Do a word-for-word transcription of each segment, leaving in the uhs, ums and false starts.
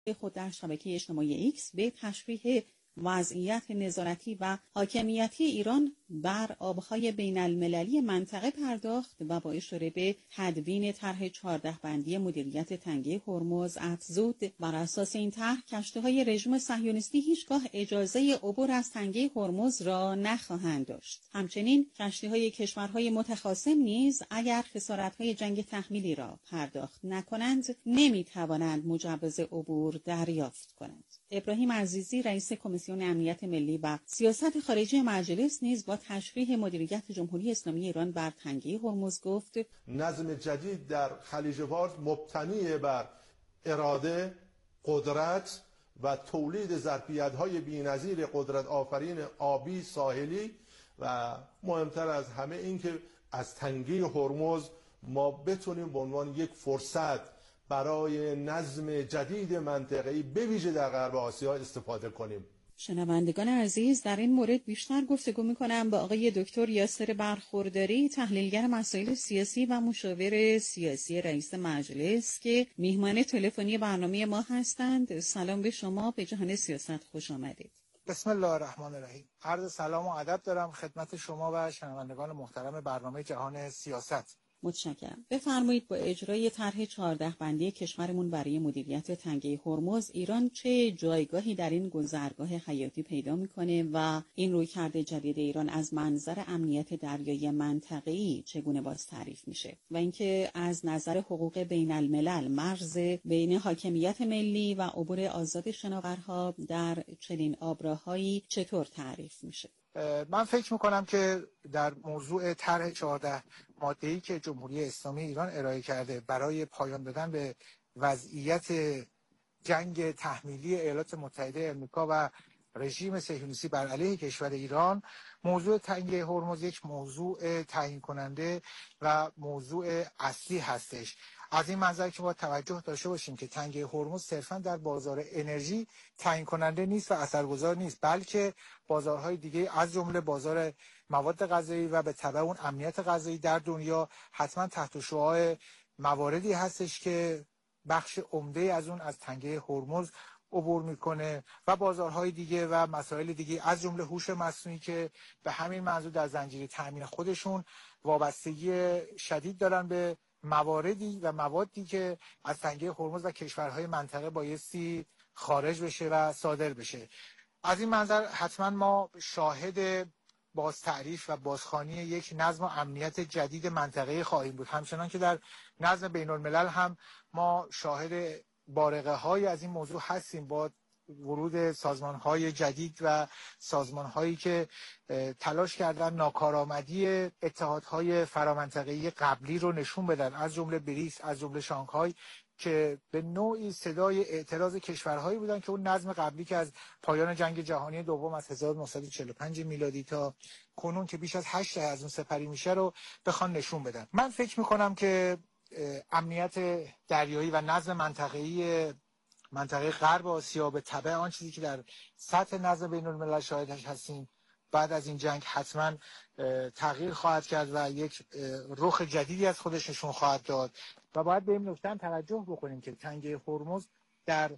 خود در شبکه اجتماعی ایکس به تشریح وضعیت نظارتی و حاکمیتی ایران بر آبهای بین المللی منطقه پرداخت و با اشاره به تدوین طرح چهارده بندی مدیریت تنگه هرمز افزود بر اساس این طرح کشتی‌های رژیم صهیونیستی هیچگاه اجازه عبور از تنگه هرمز را نخواهند داشت. همچنین کشتی‌های کشورهای متخاصم نیز اگر خسارت‌های جنگ تحمیلی را پرداخت نکنند نمی‌توانند مجوز عبور دریافت کنند. ابراهیم عزیزی رئیس کمیسیون امنیت ملی و سیاست خارجی مجلس نیز با تشریح مدیریت جمهوری اسلامی ایران بر تنگه هرمز گفت نظم جدید در خلیج فارس مبتنی بر اراده، قدرت و تولید ظرفیت‌های بی‌نظیر قدرت آفرین آبی ساحلی و مهمتر از همه این که از تنگه هرمز ما بتونیم به عنوان یک فرصت برای نظم جدید منطقه‌ای به ویژه در غرب آسیا استفاده کنیم. شنوندگان عزیز، در این مورد بیشتر گفتگو می‌کنم با آقای دکتر یاسر برخورداری، تحلیلگر مسائل سیاسی و مشاور سیاسی رئیس مجلس که میهمان تلفنی برنامه ما هستند. سلام به شما، به جهان سیاست خوش آمدید. بسم الله الرحمن الرحیم. عرض سلام و ادب دارم خدمت شما و شنوندگان محترم برنامه جهان سیاست. متشکرم. بفرمایید با اجرای طرح چهارده بندی کشورمون برای مدیریت تنگه هرمز ایران چه جایگاهی در این گذرگاه حیاتی پیدا میکنه و این رویکرد جدید ایران از منظر امنیت دریایی منطقه‌ای چگونه باز تعریف میشه و اینکه از نظر حقوق بین الملل مرز بین حاکمیت ملی و عبور آزاد شناورها در چنین آبراهایی چطور تعریف میشه؟ من فکر میکنم که در موضوع طرح چهارده ماده‌ای که جمهوری اسلامی ایران ارائه کرده برای پایان دادن به وضعیت جنگ تحمیلی ایالات متحده آمریکا و رژیم صهیونیستی بر علیه کشور ایران، موضوع تنگه هرمز یک موضوع تعیین کننده و موضوع اصلی هستش. از این منظر که باید توجه داشته باشیم که تنگه هرمز صرفا در بازار انرژی تعیین کننده نیست و اثرگذار نیست، بلکه بازارهای دیگه از جمله بازار مواد غذایی و به تبع اون امنیت غذایی در دنیا حتما تحت شعاع مواردی هستش که بخش عمده از اون از تنگه هرمز عبور میکنه و بازارهای دیگه و مسائل دیگه از جمله هوش مصنوعی که به همین منظور در زنجیره تامین خودشون وابستگی شدید دارن به مواردی و موادی که از تنگه هرمز و کشورهای منطقه بایستی خارج بشه و صادر بشه. از این منظر حتما ما شاهد باز تعریف و بازخوانی یک نظم و امنیت جدید منطقه خواهیم بود. همچنان که در نظم بین الملل هم ما شاهد بارقه های از این موضوع هستیم با ورود سازمان های جدید و سازمان هایی که تلاش کردن ناکارآمدی اتحادهای فرامنطقه‌ای قبلی رو نشون بدن، از جمله بریکس، از جمله شانگهای، که به نوعی صدای اعتراض کشورهایی بودن که اون نظم قبلی که از پایان جنگ جهانی دوم از هزار و نهصد و چهل و پنج میلادی تا کنون که بیش از هشت دهه از اون سپری میشه رو بخوان نشون بدن. من فکر میکنم که امنیت دریایی و نظم منطقه‌ای منطقه غرب آسیا به تبع آن چیزی که در سطح نظم بین الملل شاهدش هستیم بعد از این جنگ حتما تغییر خواهد کرد و یک رخ جدیدی از خودش نشون خواهد داد و باید به این نکته توجه بکنیم که تنگه هرمز در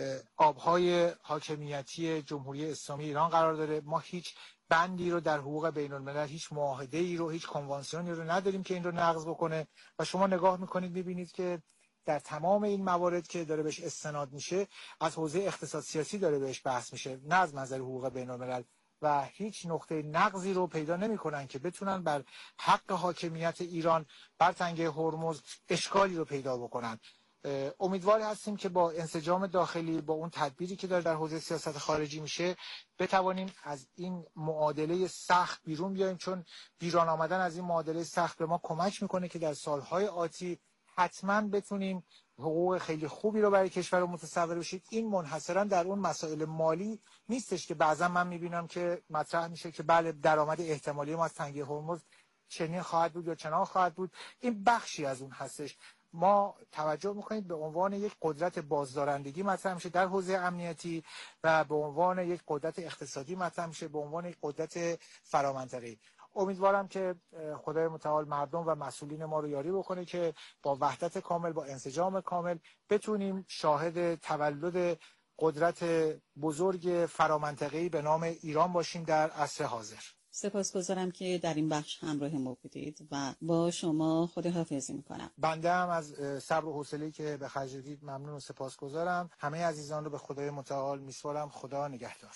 آبهای حاکمیتی جمهوری اسلامی ایران قرار داره. ما هیچ بندی رو در حقوق بین الملل، هیچ معاهده ای رو، هیچ کنوانسیونی رو نداریم که این رو نقض بکنه و شما نگاه میکنید میبینید که در تمام این موارد که داره بهش استناد میشه از حوزه اقتصاد سیاسی داره بهش بحث میشه، نه از نظر حقوق بین الملل، و هیچ نقطه نقضی رو پیدا نمیکنن که بتونن بر حق حاکمیت ایران بر تنگه هرمز اشکالی رو پیدا بکنن. امیدوار هستیم که با انسجام داخلی، با اون تدبیری که داره در حوزه سیاست خارجی میشه، بتوانیم از این معادله سخت بیرون بیاییم، چون بیرون آمدن از این معادله سخت به ما کمک میکنه که در سالهای آتی حتما بتونیم حقوق خیلی خوبی رو برای کشور رو متصور بشید. این منحصرا در اون مسائل مالی نیستش که بعضا من میبینم که مطرح میشه که بله درآمد احتمالی ما از تنگه هرمز چنین خواهد بود یا چنان خواهد بود. این بخشی از اون هستش. ما توجه میکنید به عنوان یک قدرت بازدارندگی مطرح میشه در حوزه امنیتی و به عنوان یک قدرت اقتصادی مطرح میشه به عنوان یک قدرت فرامنطقه‌ای. امیدوارم که خدای متعال مردم و مسئولین ما رو یاری بکنه که با وحدت کامل، با انسجام کامل بتونیم شاهد تولد قدرت بزرگ فرامنطقه‌ای به نام ایران باشیم در عصر حاضر. سپاسگزارم که در این بخش همراه ما بودید و با شما خداحافظی میکنم. بنده هم از صبر و حوصله‌ای که به خرج دادید ممنون و سپاسگزارم. همه عزیزان رو به خدای متعال میسپارم. خدا نگهدار.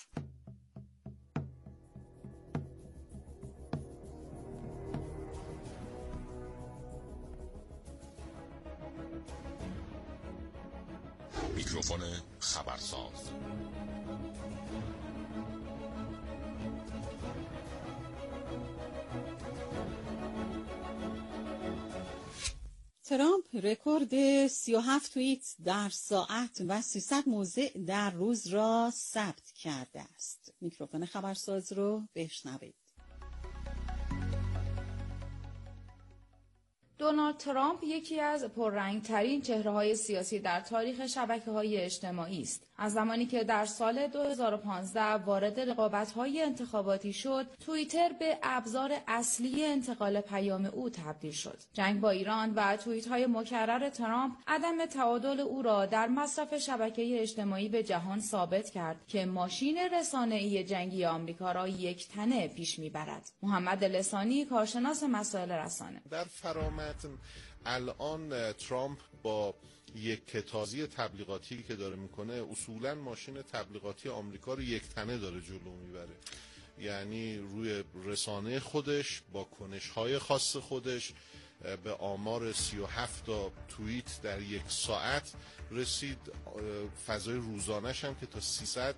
میکروفون خبرساز. ترامپ رکورد سی و هفت توییت در ساعت و سیصد موضع در روز را ثبت کرده است. میکروفون خبرساز رو بشنوید. دونالد ترامپ یکی از پررنگ‌ترین چهره‌های سیاسی در تاریخ شبکه‌های اجتماعی است. از زمانی که در سال دو هزار و پانزده وارد رقابت‌های انتخاباتی شد، توییتر به ابزار اصلی انتقال پیام او تبدیل شد. جنگ با ایران و توییت‌های مکرر ترامپ عدم تعادل او را در مصرف شبکه اجتماعی به جهان ثابت کرد که ماشین رسانه‌ای جنگی آمریکا را یک تنه پیش می‌برد. محمد لسانی، کارشناس مسائل رسانه: در فرامتن الان ترامپ با یک کتازی تبلیغاتی که داره میکنه اصولا ماشین تبلیغاتی آمریکا رو یک تنه داره جلو میبره. یعنی روی رسانه خودش با کنش‌های خاص خودش به آمار سی و هفت تا توییت در یک ساعت رسید. فضای روزانش هم که تا سیصد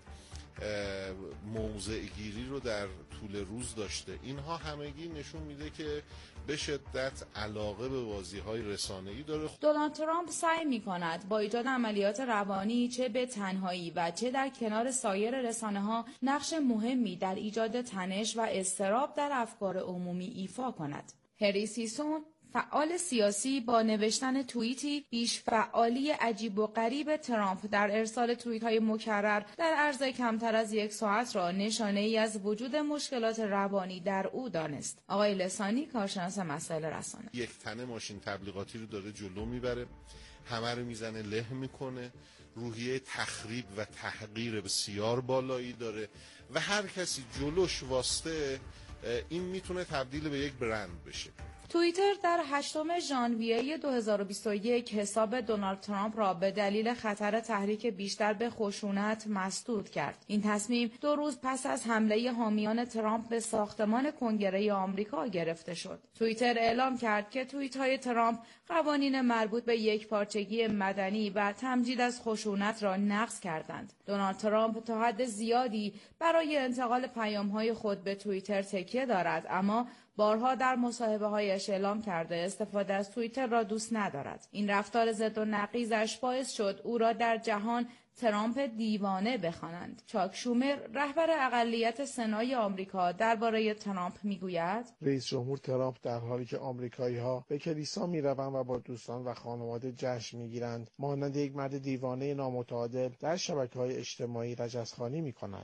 موضع گیری رو در طول روز داشته. اینها همگی نشون میده که به شدت علاقه به بازی‌های رسانه‌ای داره. دونالد ترامپ سعی می‌کند با ایجاد عملیات روانی چه به تنهایی و چه در کنار سایر رسانه‌ها نقش مهمی در ایجاد تنش و اضطراب در افکار عمومی ایفا کند. هری سیسون، فعال سیاسی، با نوشتن توییتی بیش فعالی عجیب و غریب ترامپ در ارسال توییت‌های مکرر در عرض کمتر از یک ساعت را نشانه‌ای از وجود مشکلات روانی در او دانست. آقای لسانی، کارشناس مسائل رسانه: یک تنه ماشین تبلیغاتی رو داره جلو میبره، همه رو میزنه، له میکنه، روحیه تخریب و تحقیر بسیار بالایی داره و هر کسی جلوش واسطه این میتونه تبدیل به یک برند بشه. توییتر در هشتم ژانویه دو هزار و بیست و یک حساب دونالد ترامپ را به دلیل خطر تحریک بیشتر به خشونت مسدود کرد. این تصمیم دو روز پس از حمله حامیان ترامپ به ساختمان کنگره آمریکا گرفته شد. توییتر اعلام کرد که توییت‌های ترامپ قوانین مربوط به یکپارچگی مدنی و تمجید از خشونت را نقض کردند. دونالد ترامپ تا حد زیادی برای انتقال پیام‌های خود به توییتر تکیه دارد، اما بارها در مصاحبه‌هایش اعلام کرده استفاده از توییتر را دوست ندارد. این رفتار ضد و نقیضش باعث شد او را در جهان ترامپ دیوانه بخوانند. چاک شومر، رهبر اقلیت سنای آمریکا، درباره ترامپ میگوید: رئیس جمهور ترامپ در حالی که آمریکایی‌ها به کلیسا میروند و با دوستان و خانواده جشن میگیرند، مانند یک مرد دیوانه نامتعادل در شبکه‌های اجتماعی رجزخوانی میکند.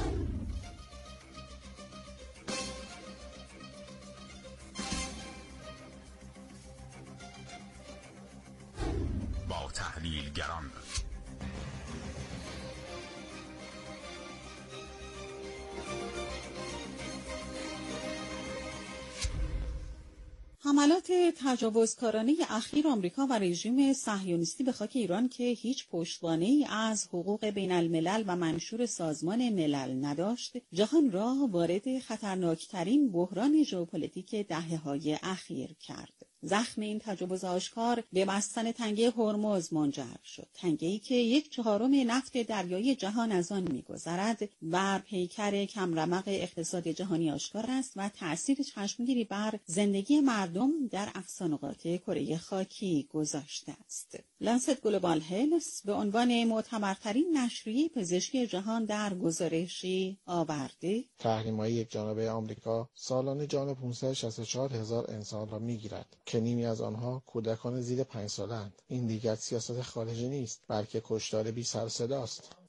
با تحلیلگران حملات تجاوزکارانه اخیر آمریکا و رژیم صهیونیستی به خاک ایران که هیچ پشتوانه‌ای از حقوق بین الملل و منشور سازمان ملل نداشت، جهان را وارد خطرناکترین بحران ژئوپلیتیک دهه‌های اخیر کرد. زخم این تجاوز آشکار به بستن تنگه هرمز منجر شد، تنگه‌ای که یک چهارم نفت دریایی جهان از آن می‌گذرد، بر پیکر کمرمق اقتصاد جهانی آشکار است و تأثیر چشمگیری بر زندگی مردم در اقصا نقاط کره خاکی گذاشته است. لنست گلوبال هلث به عنوان معتبرترین نشریه پزشکی جهان در گزارشی آورده: تحریم‌های یکجانبه آمریکا سالانه جان پانصد و شصت و چهار هزار انسان را می‌گیرد که نیمی از آنها کودکان زیر پنج ساله‌اند. این دیگر سیاست خارجی نیست، بلکه کشتار بی سر و صداست.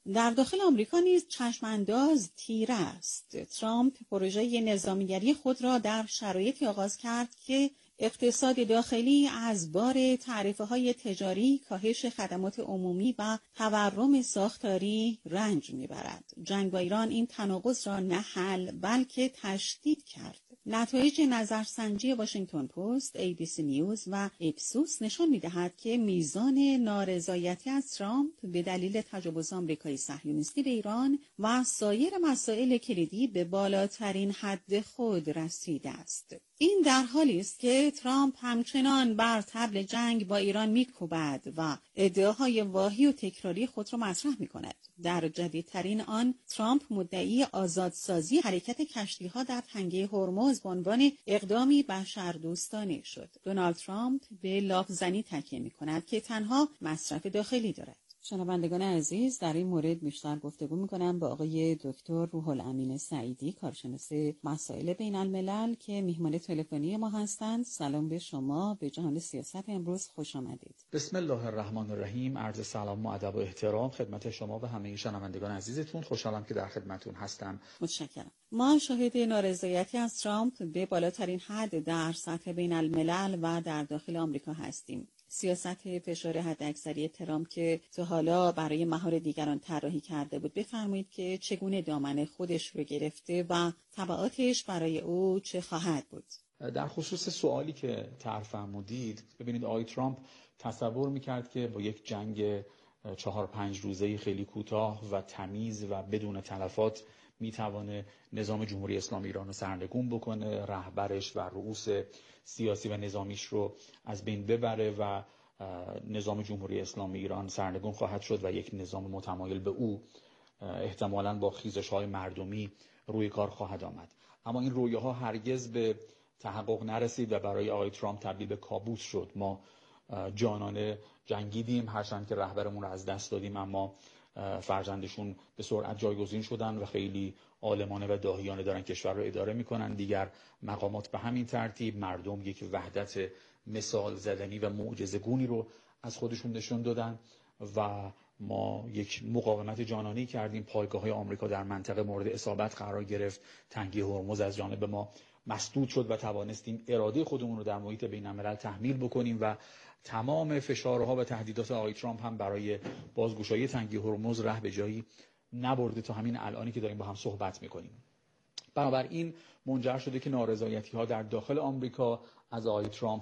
در داخل آمریکا نیز چشمانداز تیره است. ترامپ پروژه نظامیگری خود را در شرایطی آغاز کرد که اقتصاد داخلی از بار تعرفه‌های تجاری، کاهش خدمات عمومی و تورم ساختاری رنج می‌برد. جنگ با ایران این تناقض را نه حل بلکه تشدید کرد. نتایج نظرسنجی واشنگتن پست، ای بی سی نیوز و اپسوس نشان می‌دهد که میزان نارضایتی از ترامپ به دلیل تجاوز آمریکایی صهیونیستی به ایران و سایر مسائل کلیدی به بالاترین حد خود رسیده است. این در حالی است که ترامپ همچنان بر طبل جنگ با ایران می‌کوبد و ادعاهای واهی و تکراری خود را مطرح می‌کند. در جدیدترین آن، ترامپ مدعی آزادسازی حرکت کشتی‌ها در تنگه هرمز به عنوان اقدامی بشردوستانه شد. دونالد ترامپ به لافزنی تکیه می‌کند که تنها مصرف داخلی دارد. شنوندگان عزیز، در این مورد بیشتر گفتگو می‌کنم با آقای دکتر روح الامین سعیدی، کارشناس مسائل بین الملل که میهمان تلفنی ما هستند. سلام به شما، به جهان سیاست امروز خوش آمدید. بسم الله الرحمن الرحیم. عرض سلام و ادب و احترام خدمت شما و همه شنوندگان عزیزتون. خوشحالم که در خدمتتون هستم. متشکرم. ما شاهد نارضایتی از ترامپ به بالاترین حد در سطح بین الملل و در داخل آمریکا هستیم. سیاست فشار حداکثری ترامپ که تا حالا برای مهار دیگران طراحی کرده بود، بفرمایید که چگونه دامن خودش رو گرفته و تبعاتش برای او چه خواهد بود؟ در خصوص سوالی که طرح فرمودید، ببینید آقای ترامپ تصور میکرد که با یک جنگ چهار پنج روزه خیلی کوتاه و تمیز و بدون تلفات میتوانه نظام جمهوری اسلامی ایران رو سرنگون بکنه، رهبرش و رؤوس سیاسی و نظامیش رو از بین ببره و نظام جمهوری اسلامی ایران سرنگون خواهد شد و یک نظام متمایل به او احتمالاً با خیزش‌های مردمی روی کار خواهد آمد. اما این رویاها هرگز به تحقق نرسید و برای آقای ترامپ تبدیل به کابوس شد. ما جانانه جنگیدیم، هرچند که رهبرمون رو از دست دادیم، اما فرزندشون به سرعت جایگزین شدن و خیلی عالمانه و داهیانه دارن کشور رو اداره میکنن. دیگر مقامات به همین ترتیب، مردم یک وحدت مثال زدنی و معجزه‌گونی رو از خودشون نشون دادن و ما یک مقاومت جانانه‌ای کردیم. پایگاه‌های آمریکا در منطقه مورد اصابت قرار گرفت، تنگه هرمز از جانب ما مسدود شد و توانستیم اراده خودمون رو در محیط بین‌الملل تحمیل بکنیم و تمام فشارها و تهدیدات آقای ترامپ هم برای بازگشایی تنگه هرمز ره به جایی نبرده تا همین الانی که داریم با هم صحبت میکنیم. بنابراین منجر شده که نارضایتی‌ها در داخل آمریکا از آقای ترامپ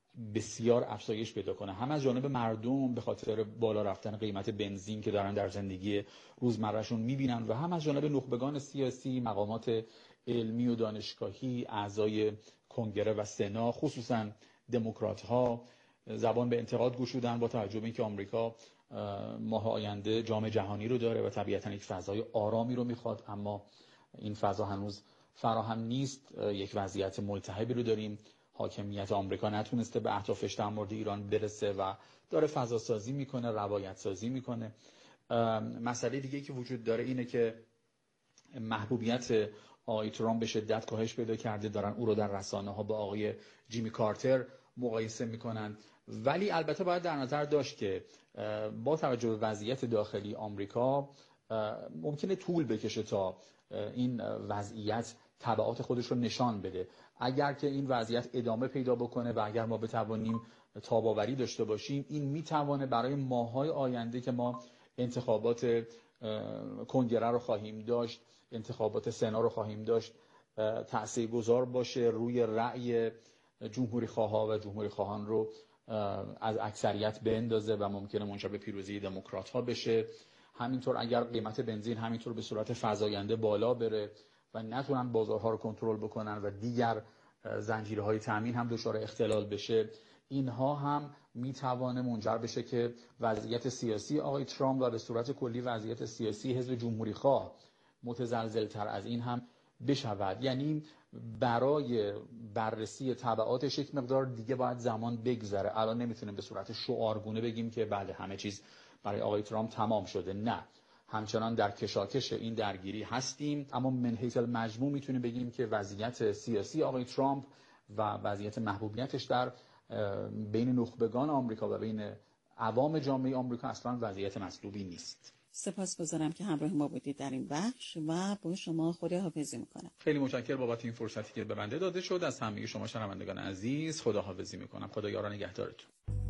بسیار افزایش پیدا کنه، هم از جانب مردم به خاطر بالا رفتن قیمت بنزین که دارن در زندگی روزمرهشون میبینن و هم از جانب نخبگان سیاسی، مقامات علمی و دانشگاهی، اعضای کنگره و سنا، خصوصا دموکرات‌ها زبان به انتقاد گشودن با توجه به اینکه آمریکا ماه آینده جام جهانی رو داره و طبیعتاً یک فضای آرامی رو میخواد، اما این فضا هنوز فراهم نیست. یک وضعیت ملتهبی رو داریم، حاکمیت آمریکا نتونسته به اهدافش در مورد ایران برسه و داره فضا سازی میکنه، روایت سازی میکنه. مسئله دیگه که وجود داره اینه که محبوبیت آقای ترامپ به شدت کاهش پیدا کرده، دارن او رو در رسانه ها با آقای جیمی کارتر مقایسه میکنن. ولی البته باید در نظر داشت که با توجه به وضعیت داخلی آمریکا ممکنه طول بکشه تا این وضعیت تبعات خودش رو نشان بده. اگر که این وضعیت ادامه پیدا بکنه و اگر ما بتوانیم تاباوری داشته باشیم، این میتوانه برای ماه‌های آینده که ما انتخابات کنگره رو خواهیم داشت، انتخابات سنا رو خواهیم داشت، تاثیرگذار باشه روی رأی جمهوری خواها و جمهوری خواهان رو از اکثریت بندازه و ممکنه منجر به پیروزی دموکرات ها بشه. همینطور اگر قیمت بنزین همینطور به صورت فزاینده بالا بره و نتونن بازارها رو کنترل بکنن و دیگر زنجیرهای تامین هم دچار اختلال بشه، اینها هم میتوانه منجر بشه که وضعیت سیاسی آقای ترامپ و به صورت کلی وضعیت سیاسی حزب جمهوری خواه متزلزل‌تر از این هم بشود. یعنی برای بررسی تبعاتش یک مقدار دیگه باید زمان بگذره. الان نمیتونیم به صورت شعارگونه بگیم که بله همه چیز برای آقای ترامپ تمام شده. نه، همچنان در کشاکش این درگیری هستیم، اما من حیث المجموع میتونیم بگیم که وضعیت سیاسی آقای ترامپ و وضعیت محبوبیتش در بین نخبگان آمریکا و بین عوام جامعه آمریکا اصلا وضعیت مطلوبی نیست. سپاسگزارم که همراه ما بودید در این بخش و با شما خداحافظی میکنم. خیلی متشکرم بابت این فرصتی که به بنده داده شد. از همه شما شنوندگان عزیز خداحافظی میکنم. خدا یار و نگهدارتون.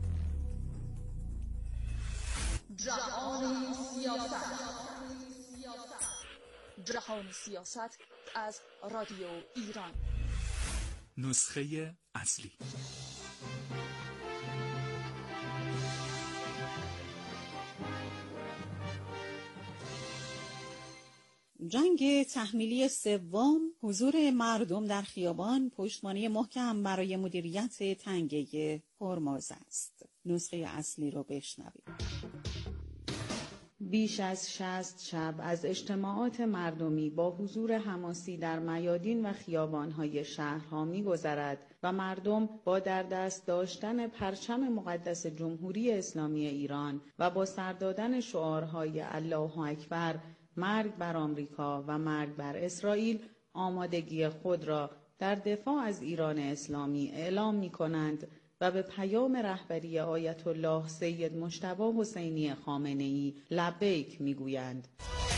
جهان سیاست، جهان سیاست از رادیو ایران. نسخه اصلی. جنگ تحمیلی سوم، حضور مردم در خیابان پشتوانه محکم برای مدیریت تنگه هرمز است. نسخه اصلی رو بشنوید. بیش از شصت شب از اجتماعات مردمی با حضور حماسی در میادین و خیابان‌های شهرها می‌گذرد و مردم با در دست داشتن پرچم مقدس جمهوری اسلامی ایران و با سر دادن شعارهای الله اکبر، مرگ بر آمریکا و مرگ بر اسرائیل، آمادگی خود را در دفاع از ایران اسلامی اعلام می‌کنند و به پیام رهبری آیت الله سید مجتبی حسینی خامنه‌ای لبیک میگویند.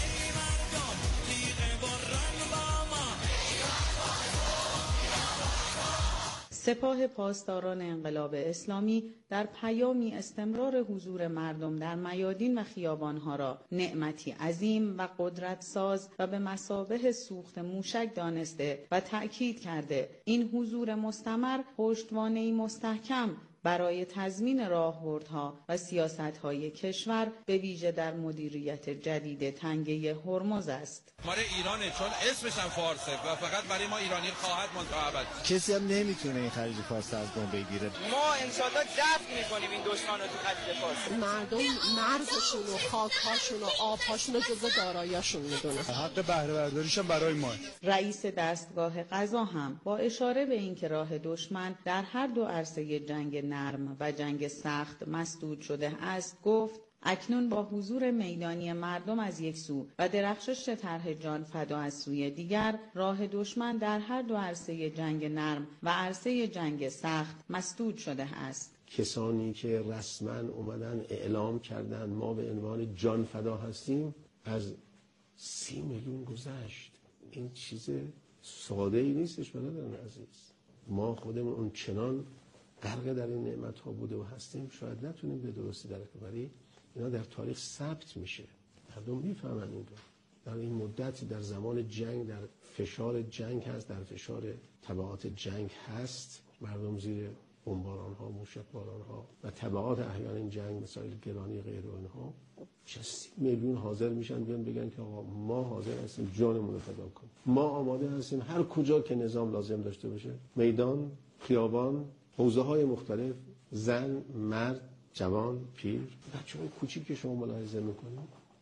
سپاه پاسداران انقلاب اسلامی در پیامی استمرار حضور مردم در میادین و خیابانها را نعمتی عظیم و قدرتساز و به مثابه سوخت موشک دانسته و تأکید کرده این حضور مستمر پشتوانه‌ای مستحکم برای تضمین راهبردها و سیاست‌های کشور به ویژه در مدیریت جدید تنگه هرمز است. مال ایرانه، چون اسمش هم فارسه و فقط برای ما ایرانی خواهد ماند تا ابد. کسی هم نمیتونه این خلیج فارس از ما بگیره. ما انشالله دفع میکنیم این دشمن رو تو خلیج فارس. مردم مرزشون و خاک‌هاشون و آب‌هاشون رو جزء دارایی‌شون میدونن. حق بهره برداریش هم برای ما. رئیس دستگاه قضا هم با اشاره به اینکه راه دشمن در هر دو عرصه جنگ نرم و جنگ سخت مسدود شده است گفت: اکنون با حضور میدانی مردم از یک سو و درخشش طرح جان فدا از سوی دیگر، راه دشمن در هر دو عرصه جنگ نرم و عرصه جنگ سخت مسدود شده است. کسانی که رسما اومدن اعلام کردن ما به عنوان جان فدا هستیم از سی میلیون گذشت. این چیز ساده ای نیستش برادران عزیز. ما خودمون اون چنان غرق در این نعمت ها بوده و هستیم شاید نتونیم به درستی درک کنیم. اینا در تاریخ ثبت میشه، مردم میفهمن این رو. در این مدت در زمان جنگ در فشار جنگ هست، در فشار تبعات جنگ هست، مردم زیر بمباران ها، موشک باران ها و تبعات احیان این جنگ مثل گرانی غیر و اینها سی میلیون حاضر میشن بیان بگن که آقا ما حاضر هستیم جانمون رو فدا کنیم، ما آماده هستیم هر کجا که نظام لازم داشته باشه، میدان، خیابان، حوزه های مختلف، زن، مرد، جوان، پیر، بچه‌های کوچیک که شما ملاحظه میکنید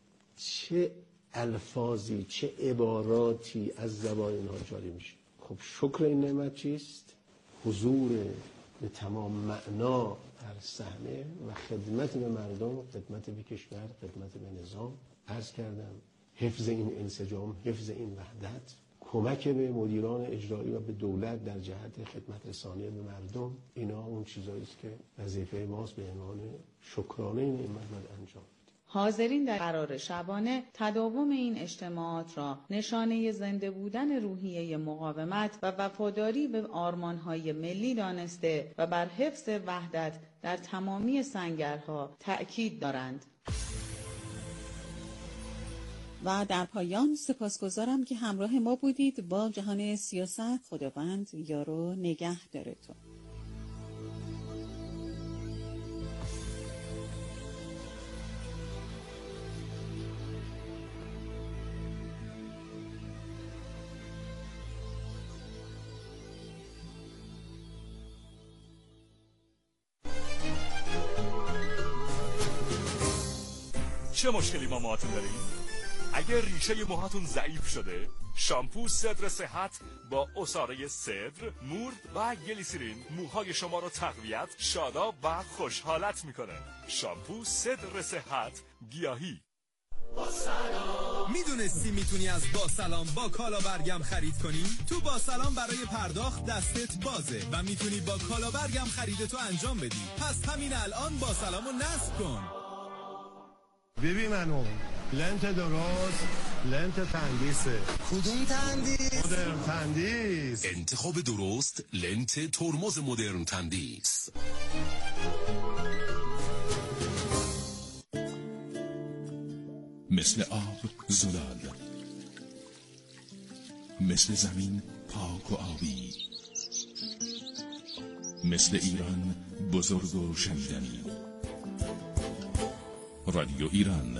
چه الفاظی، چه عباراتی از زبان اینها جاری میشه. خب شکر این نعمت چیست؟ حضور به تمام معنا در صحنه و خدمت به مردم، خدمت به کشور، خدمت به نظام. عرض کردم حفظ این انسجام، حفظ این وحدت، کمک به مدیران اجرایی و به دولت در جهت خدمت رسانی به مردم، اینا اون چیزایی است که وظیفه ماست به عنوان شکرانه این نعمت باید انجام بدیم. حاضرین در قرار شبانه تداوم این اجتماعات را نشانه زنده بودن روحیه مقاومت و وفاداری به آرمان‌های ملی دانسته و بر حفظ وحدت در تمامی سنگرها تأکید دارند. و در پایان سپاسگزارم که همراه ما بودید. با جهان سیاست خداوند یار و نگهدارتون. چه مشکلی با موهاتون دارین؟ اگر ریشه موهاتون ضعیف شده، شامپو صدر صحت با عصاره صدر، مورد و گلیسرین موهای شما رو تقویت، شاداب و خوشحالت میکنه. شامپو صدر صحت گیاهی. با سلام. میدونستی میتونی از با سلام با کالا برگم خرید کنی؟ تو با سلام برای پرداخت دستت بازه و میتونی با کالا برگم خریدتو انجام بدی. پس همین الان با سلامو نصب کن. ببین منو لنت درست، لنت تندیسه. کدوم تندیس؟ مدرن تندیس. انتخاب درست، لنت ترمز مدرن تندیس. مثل آب زلال، مثل زمین پاک و آبی، مثل ایران بزرگ و شنیدنی. رادیو ایران.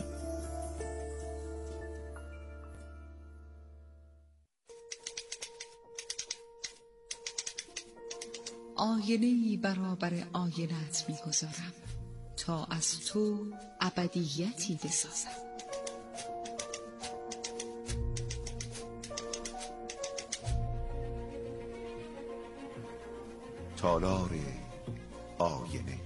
آینه‌ای برابر آینه‌ات می‌گذارم تا از تو ابدیتی بسازم. تالار آینه.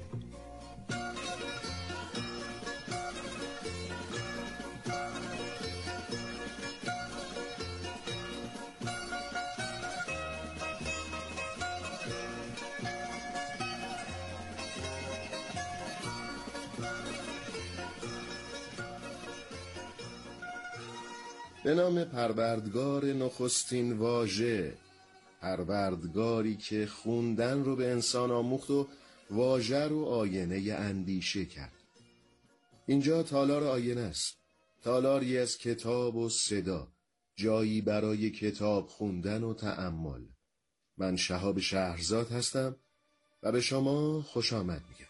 به نام پروردگار نخستین واژه، پروردگاری که خوندن رو به انسان آموخت و واژه رو آینه اندیشه کرد. اینجا تالار آینه است، تالاری از کتاب و صدا، جایی برای کتاب خوندن و تأمل. من شهاب شهرزاد هستم و به شما خوش آمد میگم.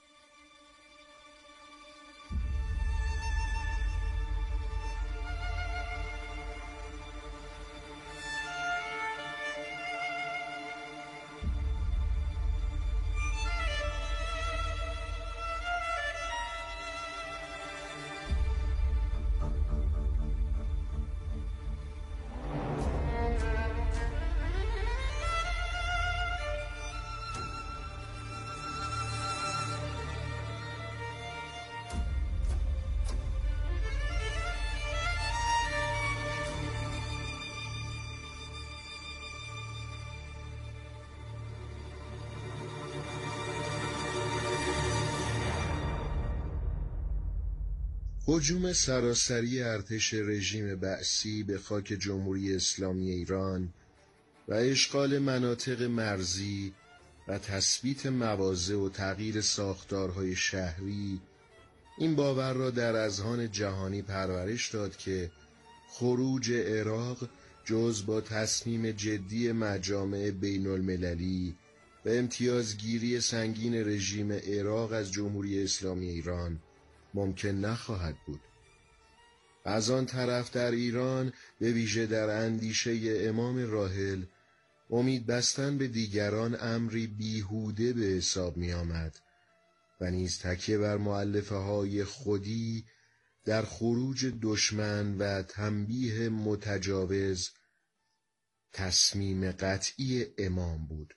هجوم سراسری ارتش رژیم بعثی به خاک جمهوری اسلامی ایران و اشغال مناطق مرزی و تثبیت مواضع و تغییر ساختارهای شهری این باور را در اذهان جهانی پرورش داد که خروج عراق جز با تصمیم جدی مجامع بین المللی و امتیازگیری سنگین رژیم عراق از جمهوری اسلامی ایران ممکن نخواهد بود. از آن طرف در ایران به ویژه در اندیشه امام راحل امید بستن به دیگران امری بیهوده به حساب می آمد و نیز تکیه بر مؤلفه های خودی در خروج دشمن و تنبیه متجاوز تصمیم قطعی امام بود.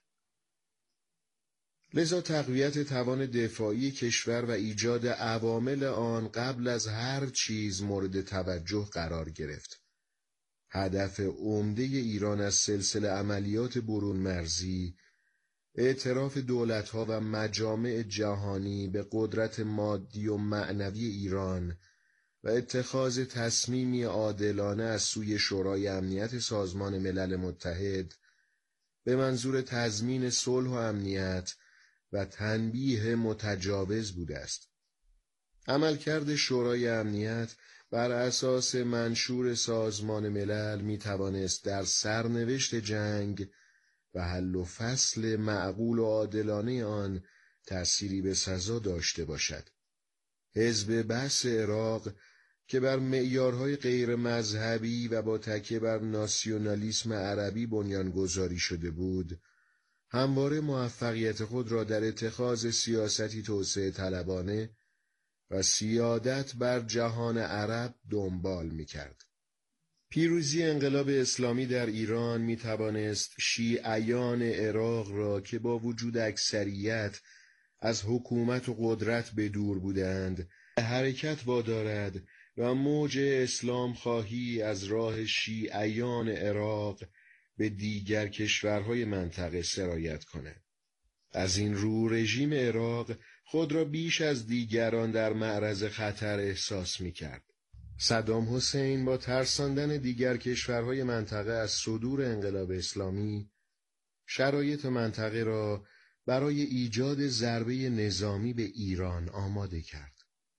لذا تقویت توان دفاعی کشور و ایجاد عوامل آن قبل از هر چیز مورد توجه قرار گرفت. هدف عمده ایران از سلسله عملیات برون مرزی، اعتراف دولت‌ها و مجامع جهانی به قدرت مادی و معنوی ایران و اتخاذ تصمیمی عادلانه از سوی شورای امنیت سازمان ملل متحد به منظور تضمین صلح و امنیت و تنبیه متجاوز بوده است. عملکرد شورای امنیت بر اساس منشور سازمان ملل می توانست در سرنوشت جنگ و حل و فصل معقول و عادلانه آن تأثیری به سزا داشته باشد. حزب بعث عراق که بر معیارهای غیر مذهبی و با تکیه بر ناسیونالیسم عربی بنیانگذاری شده بود، همواره موفقیت خود را در اتخاذ سیاستی توسعه طلبانه و سیادت بر جهان عرب دنبال می‌کرد. پیروزی انقلاب اسلامی در ایران می‌توانست شیعیان عراق را که با وجود اکثریت از حکومت و قدرت به دور بودند، به حرکت وادارد و موج اسلام خواهی از راه شیعیان عراق به دیگر کشورهای منطقه سرایت کند. از این رو رژیم عراق خود را بیش از دیگران در معرض خطر احساس می‌کرد. صدام حسین با ترساندن دیگر کشورهای منطقه از صدور انقلاب اسلامی شرایط منطقه را برای ایجاد ضربه نظامی به ایران آماده کرد.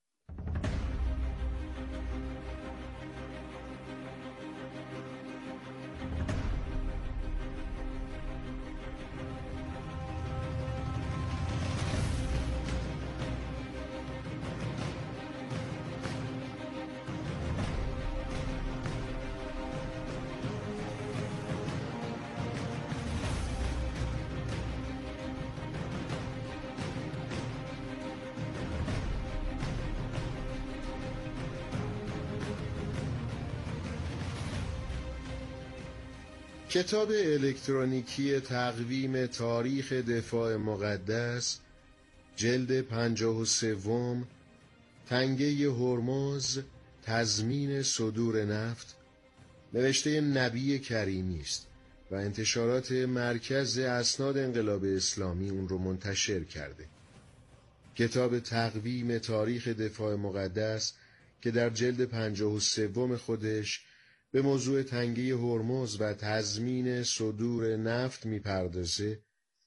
کتاب الکترونیکی تقویم تاریخ دفاع مقدس، جلد پنجاه و سوم، تنگه هرمز، تضمین صدور نفت، نوشته نبی کریمی است و انتشارات مرکز اسناد انقلاب اسلامی اون رو منتشر کرده. کتاب تقویم تاریخ دفاع مقدس که در جلد پنجاه و سوم خودش به موضوع تنگه هرمز و تضمین صدور نفت می‌پردازه،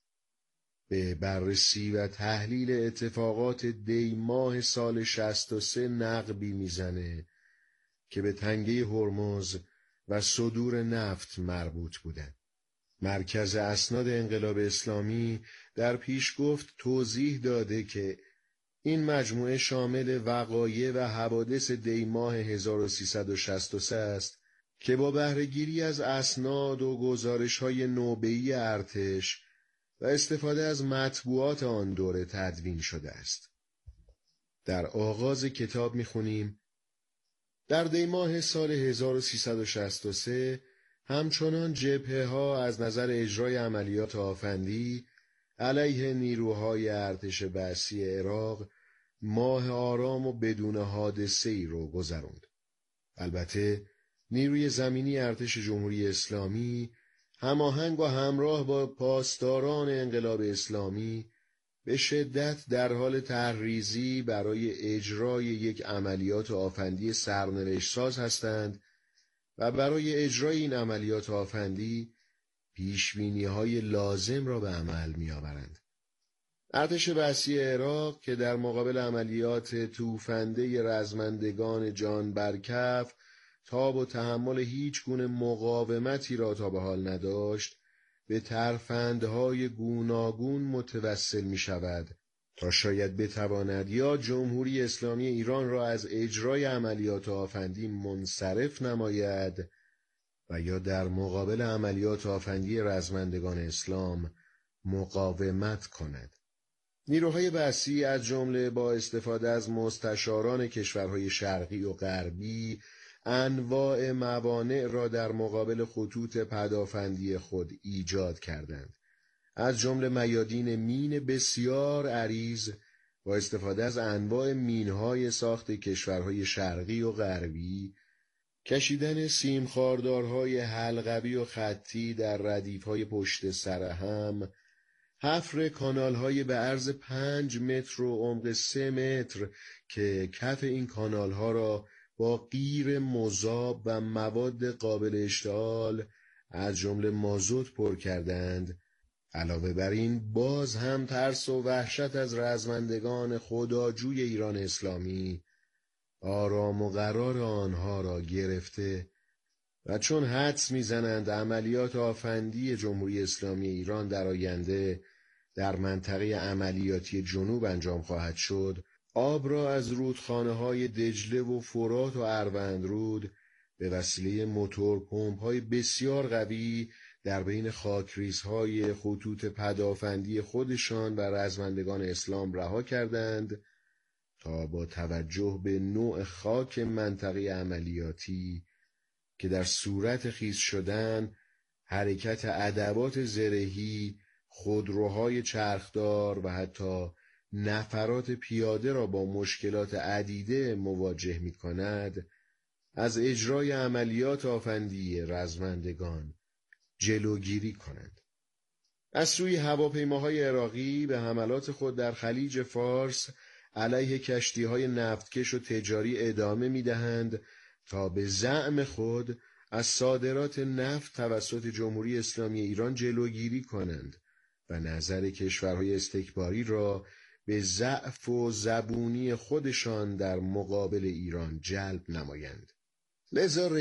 به بررسی و تحلیل اتفاقات دی ماه سال شصت و سه نقبی میزنه که به تنگه هرمز و صدور نفت مربوط بودن. مرکز اسناد انقلاب اسلامی در پیشگفت توضیح داده که این مجموعه شامل وقایع و حوادث دی ماه هزار و سیصد و شصت و سه است که با بهره‌گیری از اسناد و گزارش‌های نوبه‌ای ارتش و استفاده از مطبوعات آن دوره تدوین شده است. در آغاز کتاب می‌خونیم: در دی ماه سال هزار و سیصد و شصت و سه همچنان جبهه‌ها از نظر اجرای عملیات آفندی علیه نیروهای ارتش بعثی عراق ماه آرام و بدون حادثه‌ای رو گذراند. البته نیروی زمینی ارتش جمهوری اسلامی هماهنگ و همراه با پاسداران انقلاب اسلامی به شدت در حال تحریزی برای اجرای یک عملیات آفندی سرنوشت‌ساز هستند و برای اجرای این عملیات آفندی پیشبینی‌های لازم را به عمل می‌آورند. ارتش بعثی عراق که در مقابل عملیات توفنده رزمندگان جان برکف تاب و تحمل هیچ گونه مقاومتی را تا به حال نداشت، به ترفندهای گوناگون متوسل می شود تا شاید بتواند یا جمهوری اسلامی ایران را از اجرای عملیات آفندی منصرف نماید و یا در مقابل عملیات آفندی رزمندگان اسلام مقاومت کند. نیروهای بعثی از جمله با استفاده از مستشاران کشورهای شرقی و غربی انواع موانع را در مقابل خطوط پدافندی خود ایجاد کردند. از جمله میادین مین بسیار عریض با استفاده از انواع مینهای ساخت کشورهای شرقی و غربی، کشیدن سیمخاردارهای حلقوی و خطی در ردیفهای پشت سر هم، حفر کانالهای به عرض پنج متر و عمق سه متر که کف این کانالها را با قیر مذاب و مواد قابل اشتعال از جمله مازوت پر کردند. علاوه بر این باز هم ترس و وحشت از رزمندگان خداجوی ایران اسلامی آرام و قرار آنها را گرفته و چون حدس میزنند عملیات آفندی جمهوری اسلامی ایران در آینده در منطقه عملیاتی جنوب انجام خواهد شد، آب را از رودخانه‌های دجله و فرات و اروندرود به وسیله موتور پمپ‌های بسیار قوی در بین خاکریزهای خطوط پدافندی خودشان و رزمندگان اسلام رها کردند تا با توجه به نوع خاک منطقه عملیاتی که در صورت خیس شدن حرکت ادوات زرهی، خودروهای چرخدار و حتی نفرات پیاده را با مشکلات عدیده مواجه می کند، از اجرای عملیات آفندی رزمندگان جلوگیری کنند. از سوی هواپیماهای عراقی به حملات خود در خلیج فارس علیه کشتی‌های نفتکش و تجاری ادامه می‌دهند تا به زعم خود از صادرات نفت توسط جمهوری اسلامی ایران جلوگیری کنند و نظر کشورهای استکباری را به ضعف و زبونی خودشان در مقابل ایران جلب نمایند. لذا